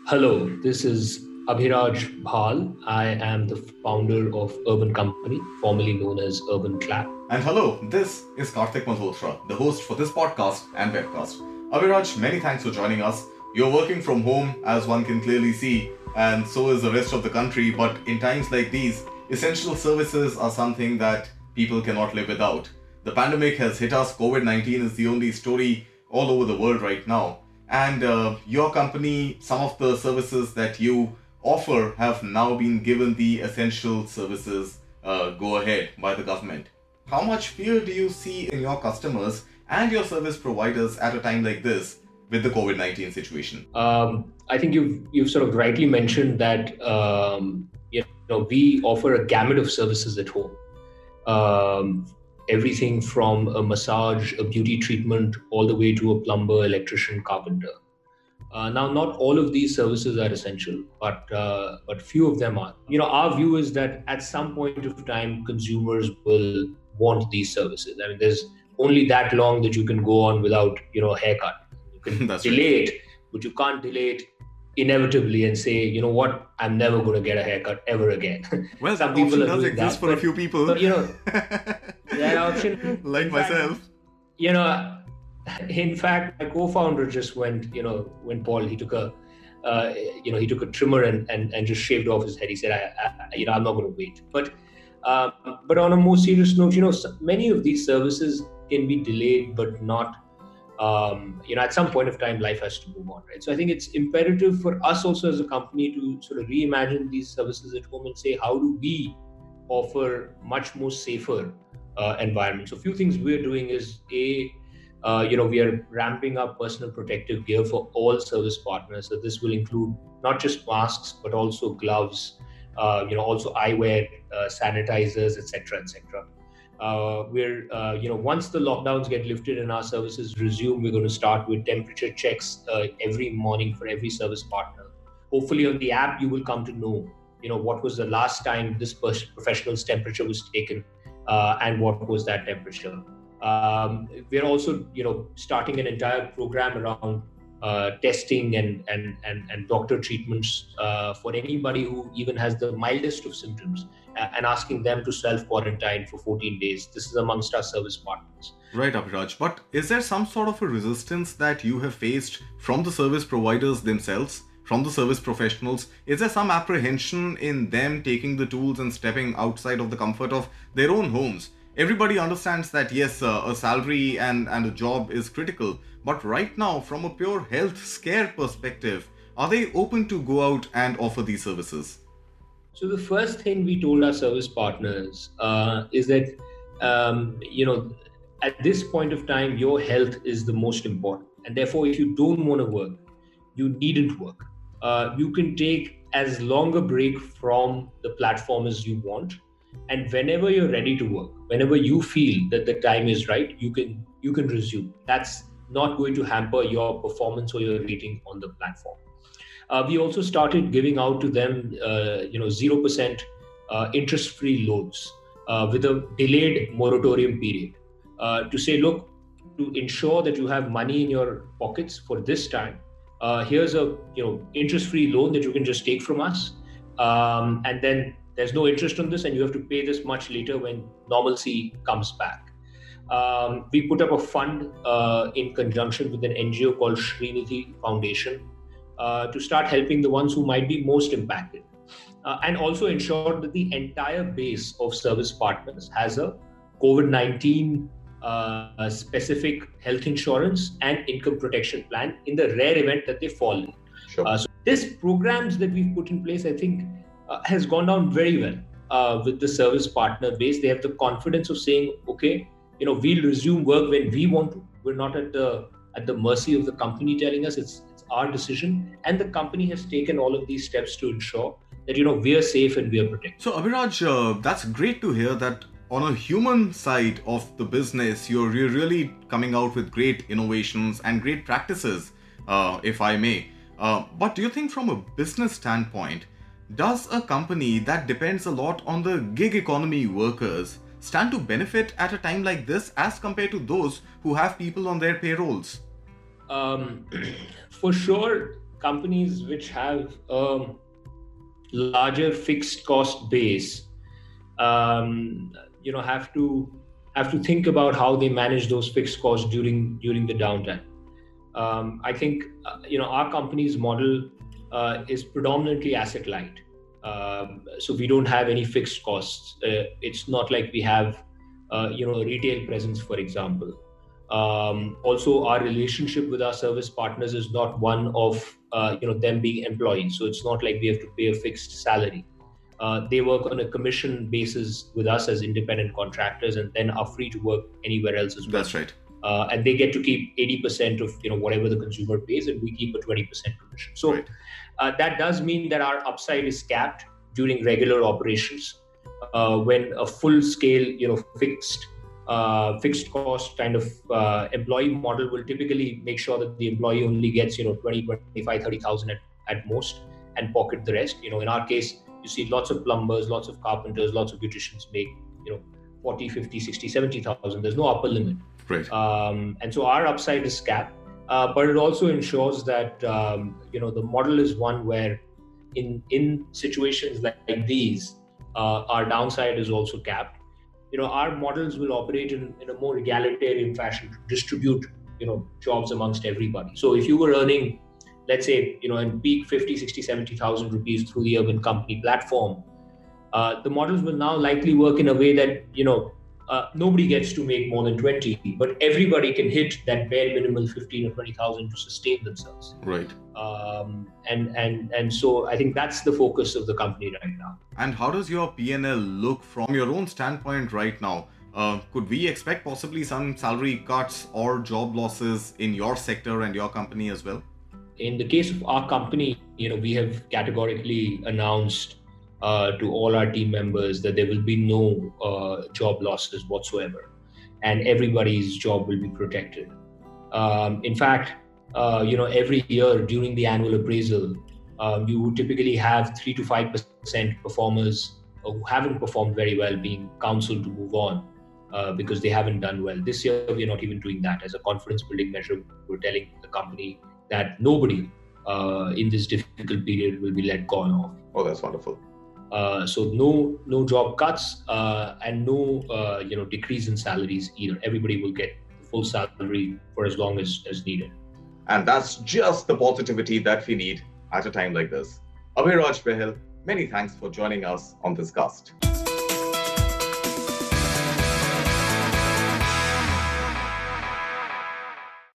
Hello, this is Abhiraj Bhal. I am the founder of Urban Company, formerly known as Urban Clap. And hello, this is Karthik Malhotra, the host for this podcast and webcast. Abhiraj, many thanks for joining us. You're working from home, as one can clearly see, and so is the rest of the country. But in times like these, essential services are something that people cannot live without. The pandemic has hit us. COVID-19 is the only story all over the world right now. And your company, some of the services that you offer have now been given the essential services go ahead by the government. How much fear do you see in your customers and your service providers at a time like this with the COVID-19 situation? I think you've sort of rightly mentioned that we offer a gamut of services at home. Everything from a massage, a beauty treatment, all the way to a plumber, electrician, carpenter. Now, not all of these services are essential, but few of them are. Our view is that at some point of time, consumers will want these services. I mean, there's only that long that you can go on without, a haircut. You can That's delay right. it, but you can't delay it inevitably and say, you know what, I'm never going to get a haircut ever again. Well, Some that people option are does doing exist that, for a few people. but that option, Like in fact, myself. you know, in fact, my co-founder just went, when Paul, he took a trimmer and just shaved off his head. He said, I'm not going to wait. But on a more serious note, many of these services can be delayed, but not, at some point of time, life has to move on, right? So I think it's imperative for us also as a company to sort of reimagine these services at home and say, how do we offer much more safer environment? So a few things we're doing is we are ramping up personal protective gear for all service partners. So this will include not just masks, but also gloves, also eyewear, sanitizers, etc., etc. Once the lockdowns get lifted and our services resume, we're going to start with temperature checks every morning for every service partner. Hopefully, on the app, you will come to know, what was the last time this professional's temperature was taken, and what was that temperature. We're also, starting an entire program around testing and doctor treatments for anybody who even has the mildest of symptoms, and asking them to self-quarantine for 14 days. This is amongst our service partners. Right, Abhiraj. But is there some sort of a resistance that you have faced from the service providers themselves, from the service professionals? Is there some apprehension in them taking the tools and stepping outside of the comfort of their own homes? Everybody understands that, yes, a salary and a job is critical. But right now, from a pure health scare perspective, are they open to go out and offer these services? So the first thing we told our service partners is that, at this point of time, your health is the most important. And therefore, if you don't want to work, you needn't work. You can take as long a break from the platform as you want. And whenever you're ready to work, whenever you feel that the time is right, you can resume. That's not going to hamper your performance or your rating on the platform. We also started giving out to them, 0% interest-free loans with a delayed moratorium period to say, look, to ensure that you have money in your pockets for this time, here's a interest-free loan that you can just take from us, and then there's no interest on this, and you have to pay this much later when normalcy comes back. We put up a fund in conjunction with an NGO called Srinidhi Foundation to start helping the ones who might be most impacted, and also ensure that the entire base of service partners has a COVID-19 specific health insurance and income protection plan in the rare event that they fall in. Sure. So these programs that we've put in place, I think, has gone down very well with the service partner base. They have the confidence of saying, okay, we'll resume work when we want to. We're not at the mercy of the company telling us. It's our decision, and the company has taken all of these steps to ensure that we are safe and we are protected. So, Abhiraj, that's great to hear that on a human side of the business, you're really coming out with great innovations and great practices, if I may. But do you think from a business standpoint, does a company that depends a lot on the gig economy workers stand to benefit at a time like this as compared to those who have people on their payrolls? For sure, companies which have a larger fixed cost base, have to think about how they manage those fixed costs during the downtime. I think our company's model is predominantly asset light, so we don't have any fixed costs. It's not like we have a retail presence, for example. Also, our relationship with our service partners is not one of them being employees, so it's not like we have to pay a fixed salary. They work on a commission basis with us as independent contractors, and then are free to work anywhere else as well. That's right. And they get to keep 80% of whatever the consumer pays, and we keep a 20% commission. So Right. That does mean that our upside is capped during regular operations. When a full scale, fixed cost kind of employee model will typically make sure that the employee only gets 20, 25, 30,000 at most, and pocket the rest. In our case, you see lots of plumbers, lots of carpenters, lots of beauticians make 40, 50, 60, 70,000. There's no upper limit. Right. And so our upside is capped, but it also ensures that the model is one where in situations like these, our downside is also capped. Our models will operate in a more egalitarian fashion to distribute jobs amongst everybody. So if you were earning, let's say, in peak 50, 60, 70,000 rupees through the Urban Company platform, the models will now likely work in a way that nobody gets to make more than 20, but everybody can hit that bare minimal 15 or 20,000 to sustain themselves. Right. And so I think that's the focus of the company right now. And how does your P&L look from your own standpoint right now? Could we expect possibly some salary cuts or job losses in your sector and your company as well? In the case of our company, we have categorically announced to all our team members that there will be no job losses whatsoever, and everybody's job will be protected. In fact, every year during the annual appraisal, you typically have 3 to 5% performers who haven't performed very well being counseled to move on because they haven't done well. This year, we're not even doing that. As a confidence building measure, we're telling the company that nobody in this difficult period will be let go of. Oh, that's wonderful. So no job cuts and no decrease in salaries either. Everybody will get the full salary for as long as needed. And that's just the positivity that we need at a time like this. Abhiraj Bahel, many thanks for joining us on this cast.